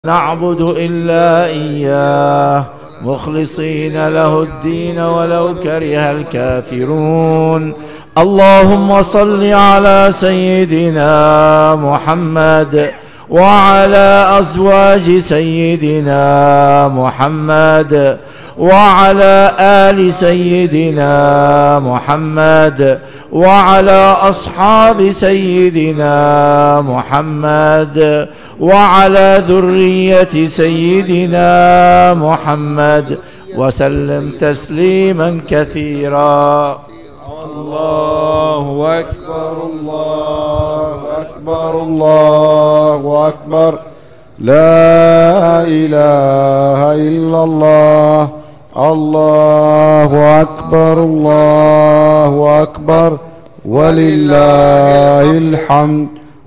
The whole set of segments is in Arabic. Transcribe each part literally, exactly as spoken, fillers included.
نعبد إلا إياه مخلصين له الدين ولو كره الكافرون. اللهم صل على سيدنا محمد وعلى أزواج سيدنا محمد وعلى آل سيدنا محمد وعلى أصحاب سيدنا محمد وعلى ذرية سيدنا محمد وسلم تسليما كثيرا. الله أكبر الله أكبر الله أكبر، لا إله إلا الله. الله أكبر الله أكبر ولله الحمد.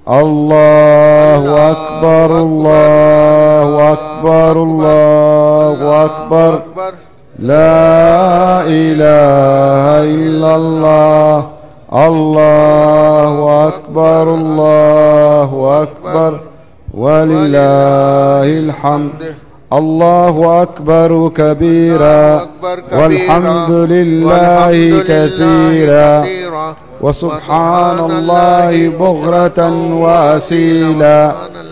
الله أكبر الله أكبر الله أكبر، لا إله إلا الله. الله أكبر الله أكبر ولله الحمد. الله أكبر كبيرا والحمد لله كثيرا وسبحان الله بغرة وأسيلا.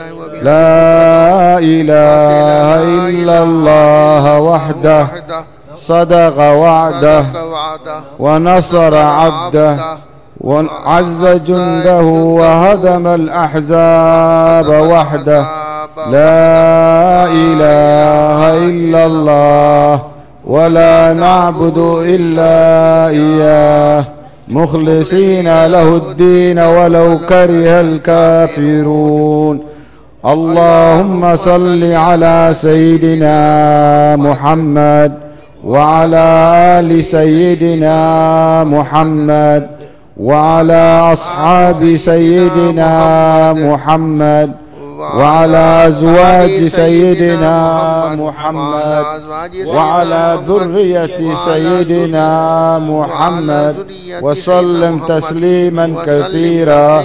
لا إله إلا الله وحده صدق وعده ونصر عبده وعز جنده وهزم الأحزاب وحده. لا إله إلا الله ولا نعبد إلا إياه مخلصين له الدين ولو كره الكافرون. اللهم صل على سيدنا محمد وعلى آل سيدنا محمد وعلى أصحاب سيدنا محمد وعلى أزواج سيدنا محمد وعلى ذرية سيدنا محمد وسلم تسليما كثيرا.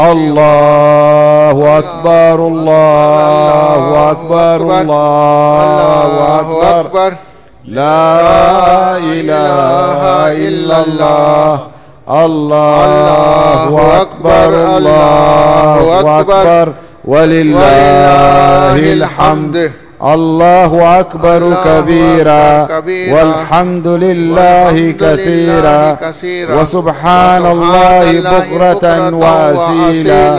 الله أكبر الله أكبر الله أكبر، لا إله إلا الله. الله أكبر الله أكبر ولله الحمد. الله أكبر كبيرا والحمد لله كثيرا وسبحان الله بكرة وأسيلا.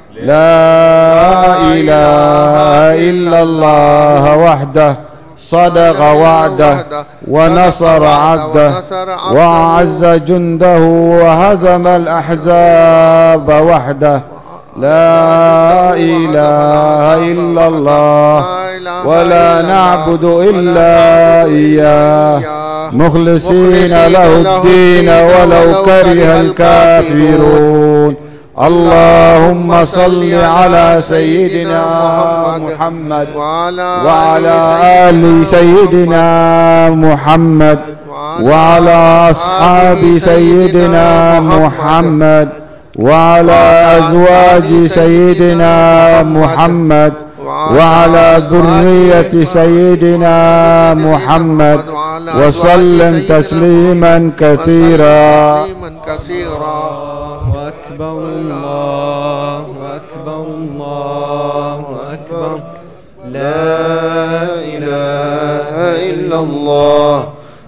لا إله إلا الله وحده صدق وعده ونصر عبده وأعز جنده وهزم الأحزاب وحده. لا إله إلا الله ولا نعبد إلا إياه مخلصين له الدين ولو كره الكافرون. اللهم صل على سيدنا محمد وعلى آل سيدنا محمد وعلى أصحاب سيدنا محمد وعلى أزواج سيدنا محمد وعلى ذرية سيدنا محمد وسلم تسليما كثيرا. الله أكبر الله أكبر الله أكبر، لا إله إلا الله.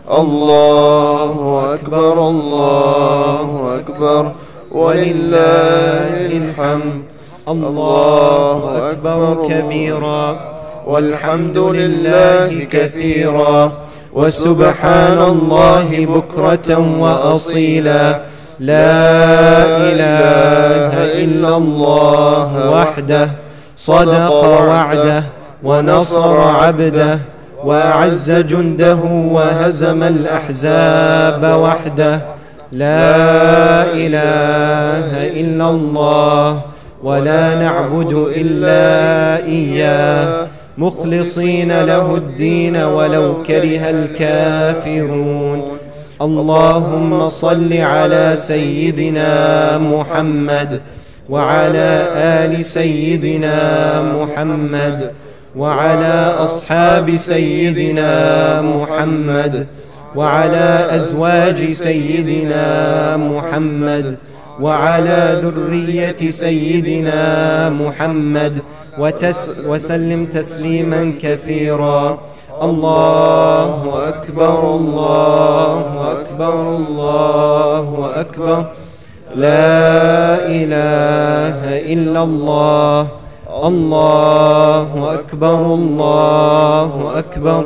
الله أكبر الله أكبر ولله الحمد. الله أكبر كبيرا والحمد لله كثيرا وسبحان الله بكرة وأصيلا. لا إله إلا الله وحده صدق وعده ونصر عبده وأعز جنده وهزم الأحزاب وحده. لا إله إلا الله ولا نعبد إلا إياه مخلصين له الدين ولو كره الكافرون. اللهم صل على سيدنا محمد وعلى آل سيدنا محمد وعلى أصحاب سيدنا محمد وعلى أزواج سيدنا محمد وعلى ذرية سيدنا محمد وتس وسلم تسليما كثيرا. الله أكبر الله أكبر الله أكبر. لا إله إلا الله. الله أكبر الله أكبر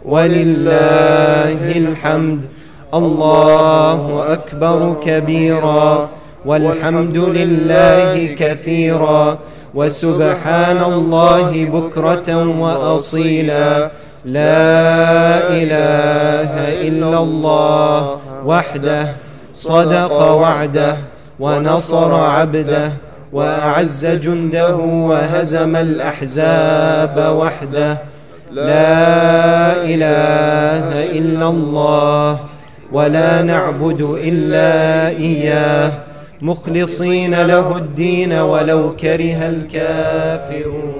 ولله الحمد. الله أكبر كبيرا والحمد لله كثيرا وسبحان الله بكرة وأصيلا. لا إله إلا الله وحده صدق وعده ونصر عبده وأعز جنده وهزم الأحزاب وحده. لا إله إلا الله ولا نعبد إلا إياه مخلصين له الدين ولو كره الكافرون.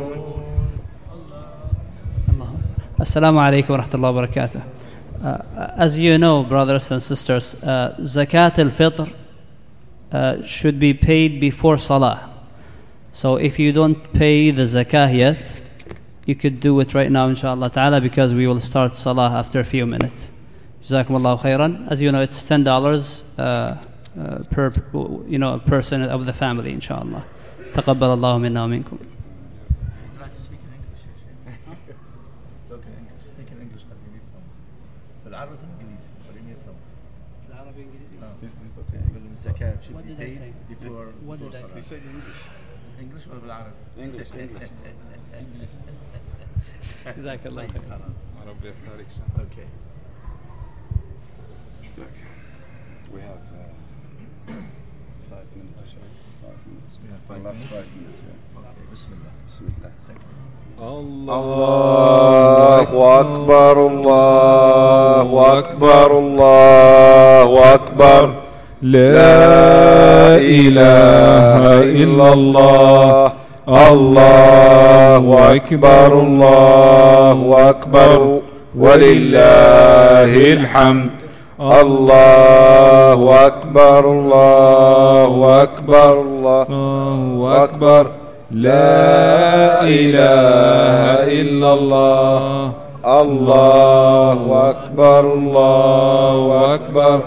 Assalamu alaikum wa rahmatullahi wa barakatuh. Uh, as you know, brothers and sisters, uh, Zakat al-Fitr uh, should be paid before Salah. So if you don't pay the Zakah yet, you could do it right now, inshallah ta'ala, because we will start Salah after a few minutes. Jazakumullahu khairan. As you know, it's ten dollars uh, uh, per, you know, person of the family, inshallah. Taqabbal Allahu minna wa minkum. Zakat should be paid before. What did I say? You said English. English or بالعربي? English, English. Jazakallah khair. Okay. We have uh, five minutes. Five minutes. Yeah, The five last minutes. five minutes. Yeah. Okay. Bismillah. Bismillah. الله أكبر الله أكبر الله أكبر. لا إله إلا الله. الله أكبر الله أكبر ولله الحمد. الله أكبر الله أكبر الله أكبر. لا إله إلا الله. الله أكبر الله أكبر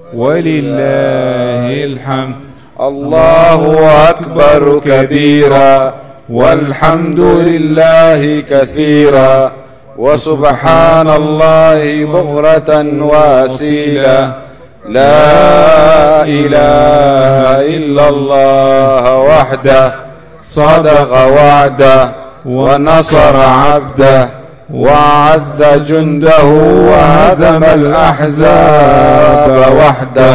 ولله الحمد. الله أكبر كبيرا والحمد لله كثيرا وسبحان الله بكرة وأصيلا. لا إله إلا الله وحده صدق وعده ونصر عبده وأعز جنده وهزم الأحزاب وحده.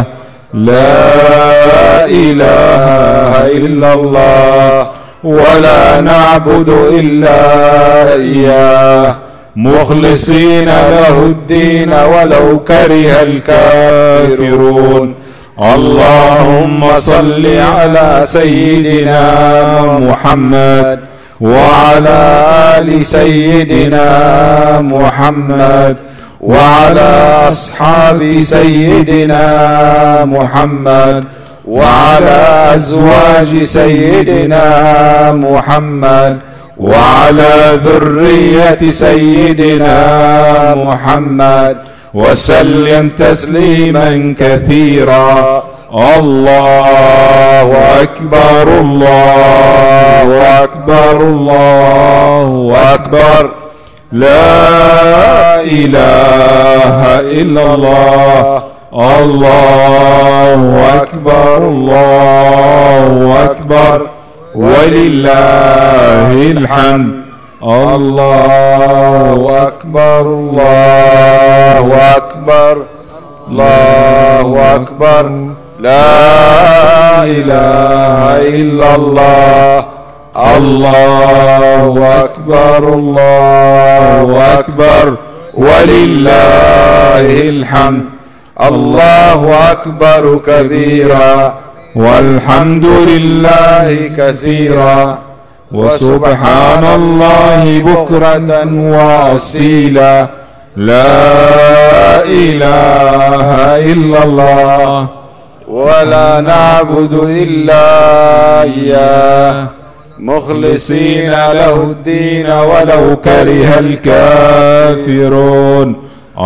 لا إله إلا الله ولا نعبد إلا إياه مخلصين له الدين ولو كره الكافرون. اللهم صل على سيدنا محمد وعلى آل سيدنا محمد وعلى أصحاب سيدنا محمد وعلى أزواج سيدنا محمد وعلى ذرية سيدنا محمد وسلم تسليما كثيرا. الله أكبر الله أكبر الله أكبر. لا إله إلا الله. الله أكبر الله أكبر ولله الحمد. الله أكبر الله أكبر الله أكبر. لا إله إلا الله. الله أكبر الله أكبر ولله الحمد. الله أكبر كبيرا والحمد لله كثيرا وسبحان الله بكرة وأصيلا لا إله إلا الله ولا نعبد إلا إياه مخلصين له الدين ولو كره الكافرون.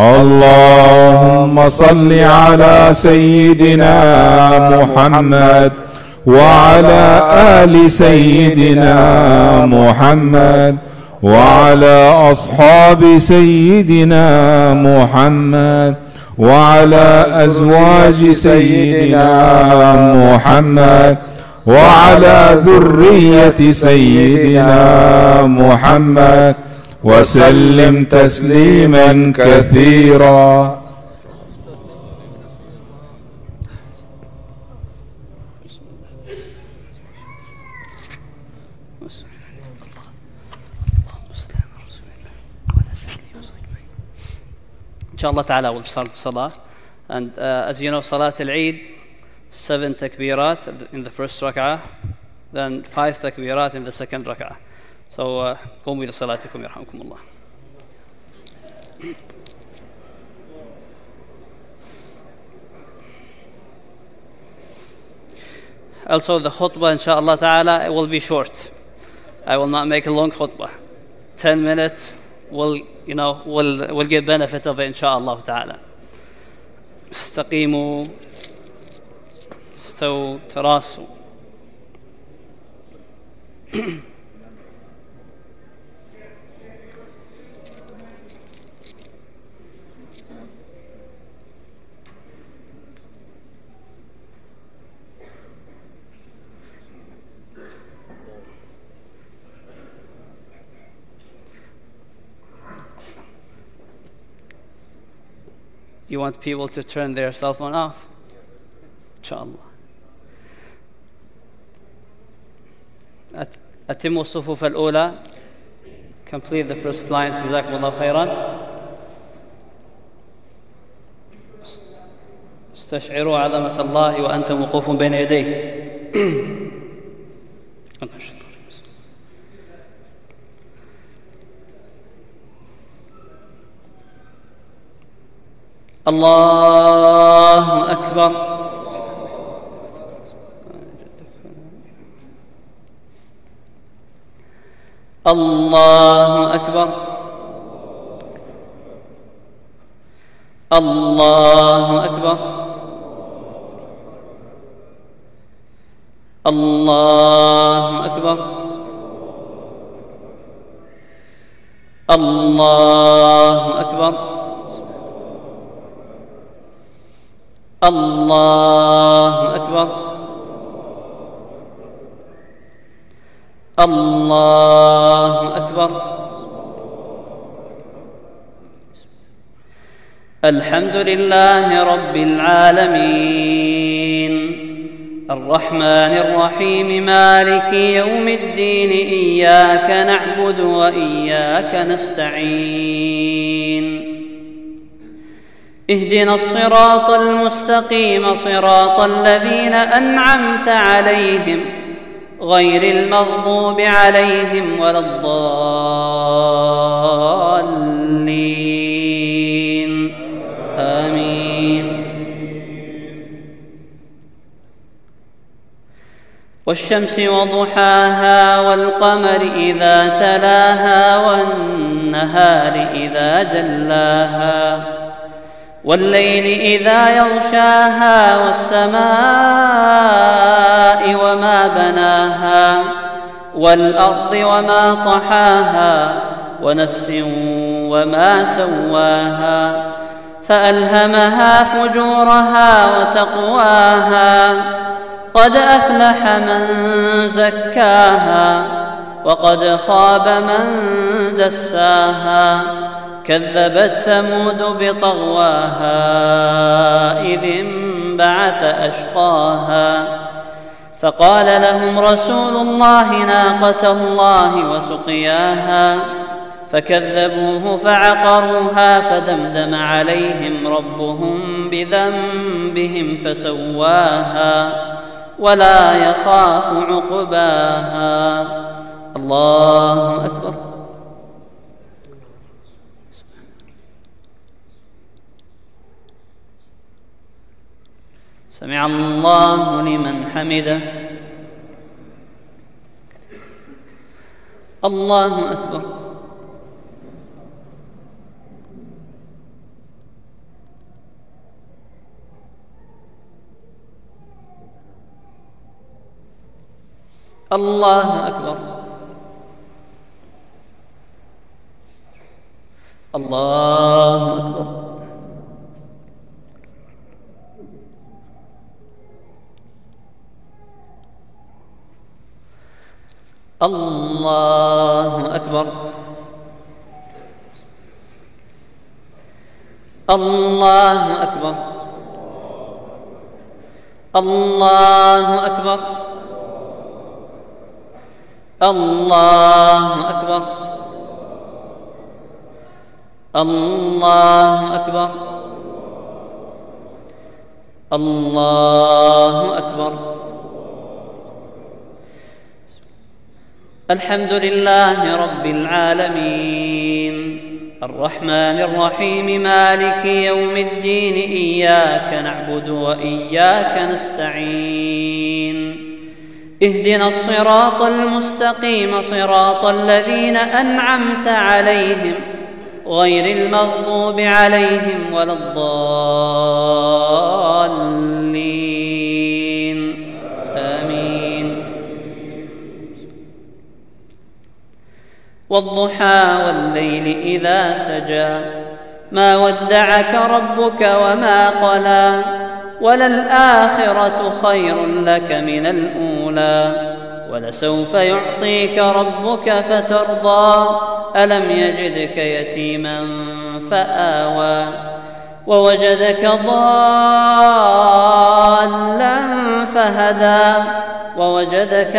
اللهم صل على سيدنا محمد وعلى آل سيدنا محمد وعلى أصحاب سيدنا محمد وعلى أزواج سيدنا محمد وعلى ذرية سيدنا محمد وسلم تسليما كثيرا. Inshallah ta'ala will start the salah, and uh, as you know, Salat al-Eid, seven takbirat in the first rak'ah, then five takbirat in the second rak'ah. So قوموا إلى صلاتكم يرحمكم الله. Also the khutbah inshallah ta'ala, it will be short. I will not make a long khutbah. Ten minutes will, you know, will will get benefit of it inshallah ta'ala. استقيموا استووا تراصوا. You want people to turn their cell phone off? Inshallah. أتموا الصفوف الأولى. Complete the first lines. جزاكم الله خيرا. استشعروا عظمة الله وأنتم وقوف بين يديه. الله أكبر. الله أكبر. الله أكبر. الله أكبر. الله أكبر. الله أكبر. الله أكبر. الحمد لله رب العالمين الرحمن الرحيم مالك يوم الدين إياك نعبد وإياك نستعين اهدنا الصراط المستقيم صراط الذين أنعمت عليهم غير المغضوب عليهم ولا الضالين آمين. والشمس وضحاها والقمر إذا تلاها والنهار إذا جلاها والليل إذا يغشاها والسماء وما بناها والأرض وما طحاها ونفس وما سواها فألهمها فجورها وتقواها قد أفلح من زكاها وقد خاب من دساها كذبت ثمود بطغواها إذ انبعث أشقاها فقال لهم رسول الله ناقة الله وسقياها فكذبوه فعقروها فدمدم عليهم ربهم بذنبهم فسواها ولا يخاف عقباها الله أكبر. سمع الله لمن حمده. الله أكبر. الله أكبر. الله أكبر. الله أكبر. الله أكبر. الله أكبر. الله أكبر. الله أكبر. الله أكبر. الحمد لله رب العالمين الرحمن الرحيم مالك يوم الدين إياك نعبد وإياك نستعين اهدنا الصراط المستقيم صراط الذين أنعمت عليهم غير المغضوب عليهم ولا الضالين آمين. والضحى والليل إذا سجى ما ودعك ربك وما قلى وللآخرة خير لك من الأولى ولسوف يعطيك ربك فترضى ألم يجدك يتيما فآوى ووجدك ضالا فهدى ووجدك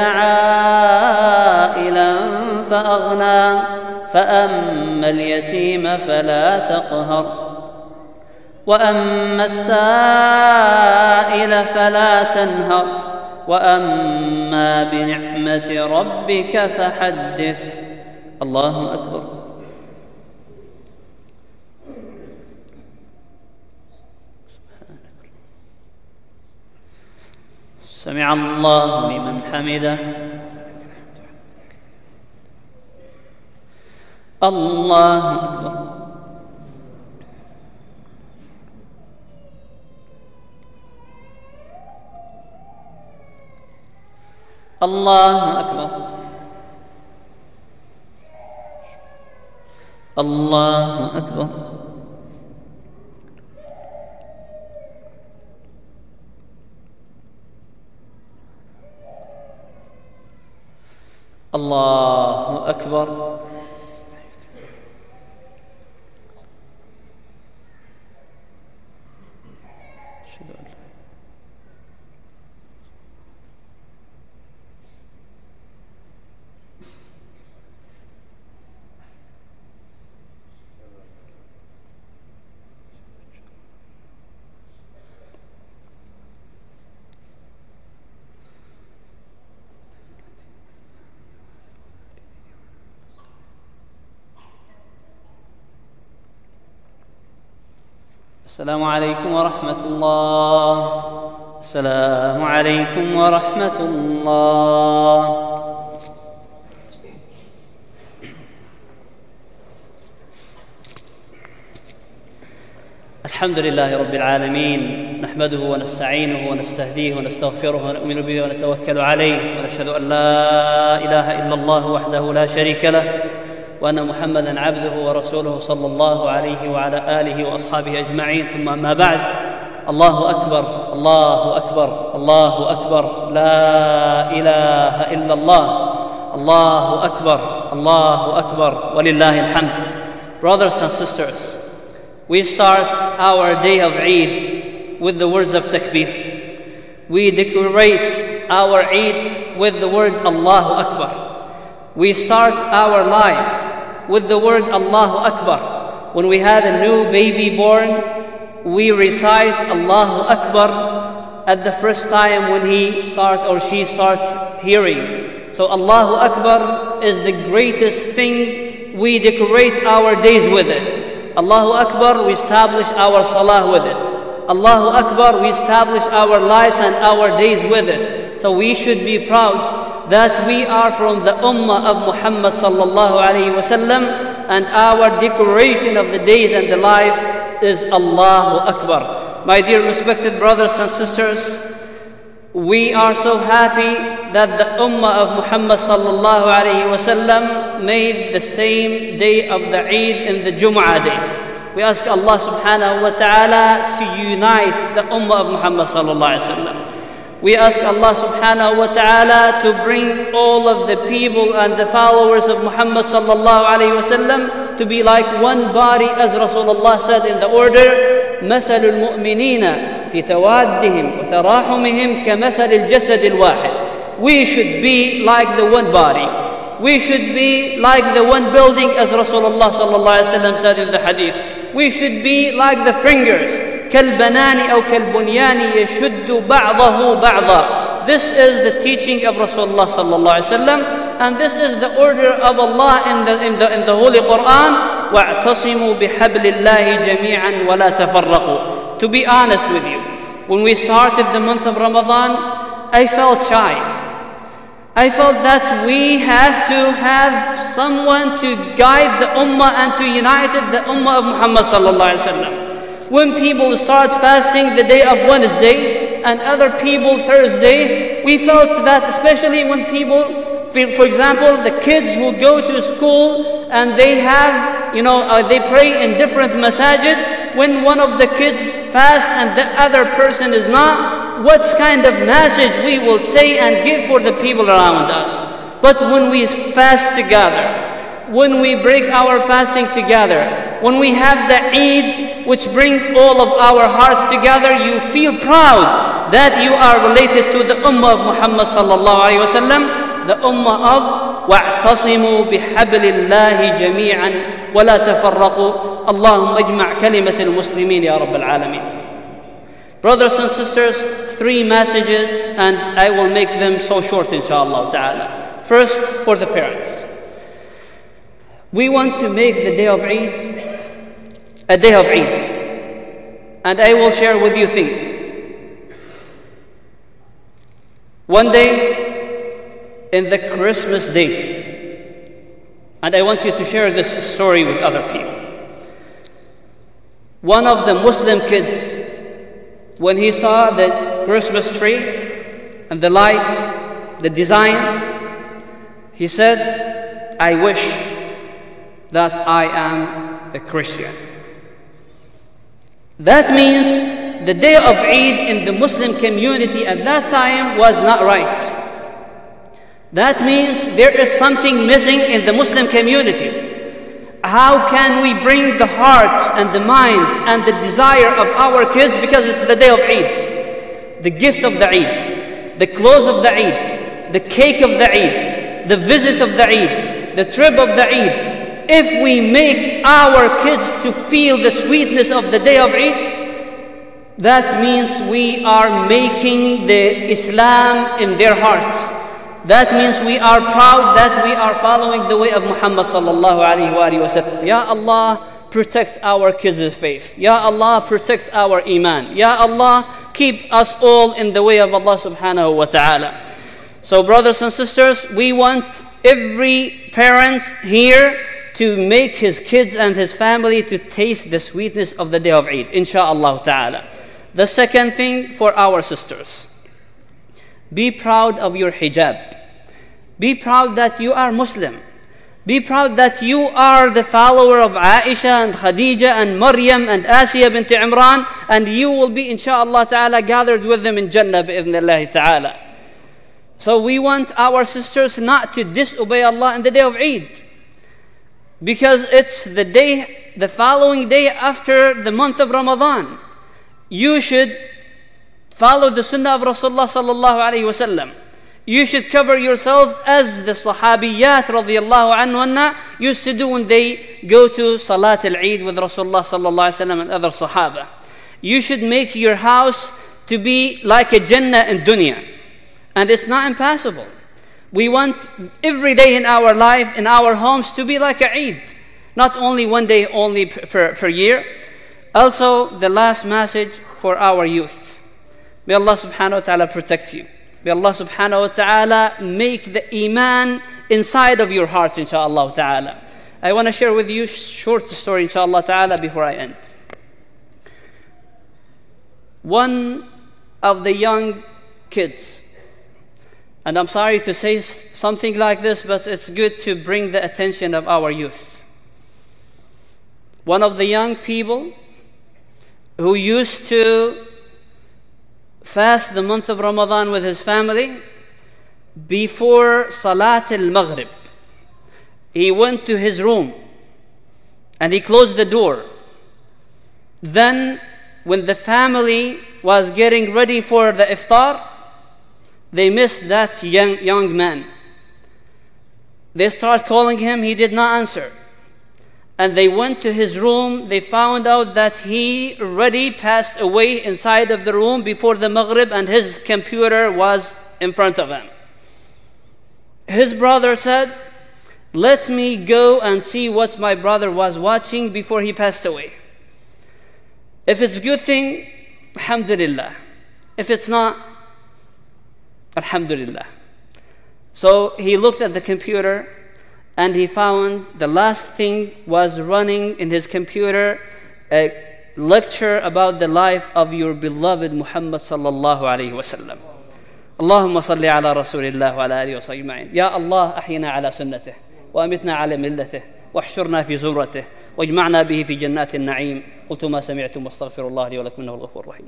عائلا فأغنى فأما اليتيم فلا تقهر وأما السائل فلا تنهر وأما بنعمة ربك فحدث. الله أكبر. سمع الله لمن حمده. الله أكبر. الله أكبر. الله أكبر. الله أكبر. السلام عليكم ورحمة الله. السلام عليكم ورحمة الله. الحمد لله رب العالمين نحمده ونستعينه ونستهديه ونستغفره ونؤمن به ونتوكل عليه ونشهد أن لا إله إلا الله وحده لا شريك له وأن محمدًا عبده ورسوله صلى الله عليه وعلى آله وأصحابه أجمعين. ثم أما بعد، الله أكبر الله أكبر الله أكبر لا إله إلا الله الله أكبر الله أكبر ولله الحمد. Brothers and sisters, we start our day of Eid with the words of takbir. We decorate our Eids with the word Allahu Akbar. We start our lives with the word Allahu Akbar. When we have a new baby born, we recite Allahu Akbar at the first time when he starts or she starts hearing. So Allahu Akbar is the greatest thing. We decorate our days with it. Allahu Akbar, we establish our salah with it. Allahu Akbar, we establish our lives and our days with it. So we should be proud that we are from the ummah of Muhammad sallallahu alayhi wasallam, and our decoration of the days and the life is Allahu Akbar. My dear respected brothers and sisters, we are so happy that the ummah of Muhammad sallallahu alayhi wasallam made the same day of the Eid in the Jum'ah day. We ask Allah subhanahu wa ta'ala to unite the ummah of Muhammad sallallahu alayhi wasallam. We ask Allah subhanahu wa ta'ala to bring all of the people and the followers of Muhammad sallallahu alayhi wasallam to be like one body, as Rasulullah said in the order, مثل المؤمنين في توادهم وتراحمهم كمثل الجسد الواحد. We should be like the one body. We should be like the one building, as Rasulullah sallallahu alayhi wasallam said in the hadith. We should be like the fingers. كالبنان أو كالبنيان يشد بعضه بعضا. This is the teaching of Rasulullah sallallahu alayhi wasallam, and this is the order of Allah in the in the in the Holy Quran. وَاعْتَصِمُوا بِحَبْلِ اللَّهِ جَمِيعًا وَلَا تَفَرَّقُوا. To be honest with you, when we started the month of Ramadan, I felt shy. I felt that we have to have someone to guide the ummah and to unite the ummah of Muhammad sallallahu alaihi wasallam. When people start fasting the day of Wednesday and other people Thursday, we felt that, especially when people, for example, the kids who go to school and they have, you know, uh, they pray in different masajid. When one of the kids fast and the other person is not, what kind of message we will say and give for the people around us? But when we fast together, when we break our fasting together, when we have the Eid, which bring all of our hearts together, you feel proud that you are related to the ummah of Muhammad sallallahu alaihi wasallam, the ummah of وَاعْتَصِمُوا بِحَبْلِ اللَّهِ جَمِيعًا وَلَا تَفَرَّقُوا. اللهم اجمع كلمة المسلمين يا رب العالمين. Brothers and sisters, three messages, and I will make them so short inshallah ta'ala. First, for the parents. We want to make the day of Eid a day of Eid. And I will share with you thing. One day, in the Christmas day, and I want you to share this story with other people. One of the Muslim kids, when he saw the Christmas tree and the lights, the design, he said, I wish that I am a Christian. That means the day of Eid in the Muslim community at that time was not right. That means there is something missing in the Muslim community. How can we bring the hearts and the mind and the desire of our kids, because it's the day of Eid, the gift of the Eid, the clothes of the Eid, the cake of the Eid, the visit of the Eid, the trip of the Eid. If we make our kids to feel the sweetness of the day of Eid, that means we are making the Islam in their hearts. That means we are proud that we are following the way of Muhammad sallallahu alayhi wa sallam. Ya Allah, protect our kids' faith. Ya Allah, protect our iman. Ya Allah, keep us all in the way of Allah subhanahu wa ta'ala. So brothers and sisters, we want every parent here to make his kids and his family to taste the sweetness of the day of Eid, insha'Allah ta'ala. The second thing, for our sisters. Be proud of your hijab. Be proud that you are Muslim. Be proud that you are the follower of Aisha and Khadija and Maryam and Asiya bint Imran, and you will be insha'Allah ta'ala gathered with them in Jannah bi'idhnillahi ta'ala. So we want our sisters not to disobey Allah on the day of Eid, because it's the day, the following day after the month of Ramadan. You should follow the sunnah of Rasulullah sallallahu alayhi wa sallam. You should cover yourself as the sahabiyat radiyallahu anhunna used to do when they go to Salat al-Eid with Rasulullah sallallahu alayhi wa sallam and other sahaba. You should make your house to be like a Jannah in dunya. And it's not impossible. We want every day in our life, in our homes, to be like a Eid. Not only one day only per, per year. Also, the last message for our youth. May Allah subhanahu wa ta'ala protect you. May Allah subhanahu wa ta'ala make the iman inside of your heart, inshaAllah ta'ala. I want to share with you a short story, inshaAllah ta'ala, before I end. One of the young kids, and I'm sorry to say something like this, but it's good to bring the attention of our youth. One of the young people who used to fast the month of Ramadan with his family, before Salat al-Maghrib, he went to his room and he closed the door. Then, when the family was getting ready for the iftar, they missed that young, young man. They started calling him, he did not answer. And they went to his room, they found out that he already passed away inside of the room before the Maghrib, and his computer was in front of him. His brother said, let me go and see what my brother was watching before he passed away. If it's a good thing, alhamdulillah. If it's not, alhamdulillah. So he looked at the computer and he found the last thing was running in his computer, a lecture about the life of your beloved Muhammad sallallahu alayhi wa sallam. اللهم صل على رسول الله وعلى آله وصحبه أجمعين. يا الله أحينا على سنته وأمتنا على ملته واحشرنا في زمرته واجمعنا به في جنات النعيم. قلت ما سمعتم واستغفر الله لي ولكم إنه الغفور الرحيم.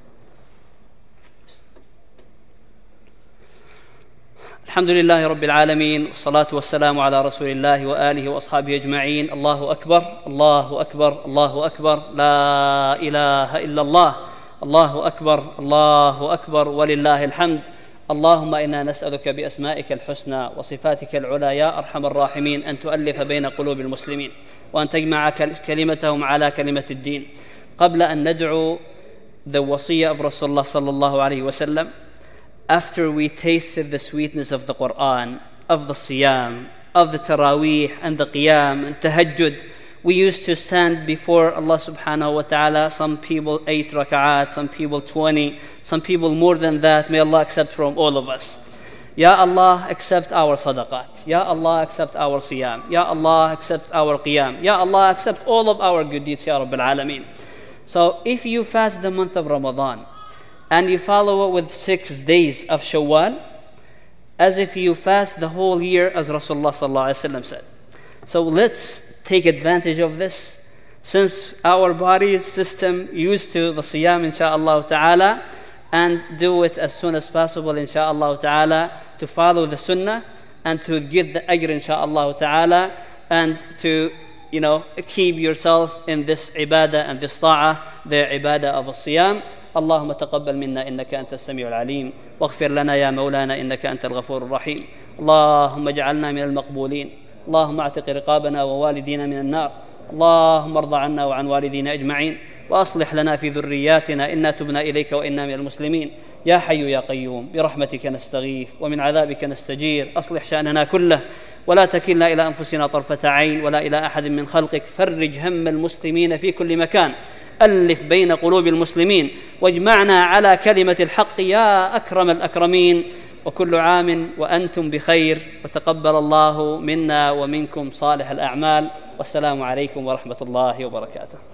الحمد لله رب العالمين والصلاة والسلام على رسول الله وآله وأصحابه أجمعين. الله أكبر الله أكبر الله أكبر لا إله إلا الله. الله أكبر الله أكبر ولله الحمد. اللهم إنا نسألك بأسمائك الحسنى وصفاتك العلى يا أرحم الراحمين أن تؤلف بين قلوب المسلمين وأن تجمع كلمتهم على كلمة الدين. قبل أن ندعو the wasiyah of Rasulullah sallallahu alayhi wa sallam, after we tasted the sweetness of the Quran, of the Siyam, of the Taraweeh and the Qiyam and Tahajjud, we used to stand before Allah subhanahu wa ta'ala, some people eight raka'at, some people twenty, some people more than that. May Allah accept from all of us. Ya Allah, accept our sadaqat. Ya Allah, accept our siyam. Ya Allah, accept our qiyam. Ya Allah, accept all of our good deeds, Ya Rabbil Alameen. So if you fast the month of Ramadan and you follow it with six days of Shawwal, as if you fast the whole year, as Rasulullah sallallahu alaihi wasallam said. So let's take advantage of this, since our body's system used to the siyam, insha'Allah ta'ala, and do it as soon as possible, insha'Allah ta'ala, to follow the sunnah and to get the ajr, insha'Allah ta'ala, and to, you know, keep yourself in this ibadah and this ta'ah, the ibadah of الصيام. اللهم تقبل منا إنك أنت السميع العليم واغفر لنا يا مولانا إنك أنت الغفور الرحيم. اللهم اجعلنا من المقبولين. اللهم اعتق رقابنا ووالدينا من النار. اللهم ارض عنا وعن والدينا أجمعين وأصلح لنا في ذرياتنا إنا تبنا إليك وإنا من المسلمين. يا حي يا قيوم برحمتك نستغيث ومن عذابك نستجير. أصلح شأننا كله ولا تكلنا إلى أنفسنا طرفة عين ولا إلى أحد من خلقك. فرج هم المسلمين في كل مكان. ألف بين قلوب المسلمين واجمعنا على كلمة الحق يا أكرم الأكرمين. وكل عام وأنتم بخير وتقبل الله منا ومنكم صالح الأعمال. والسلام عليكم ورحمة الله وبركاته.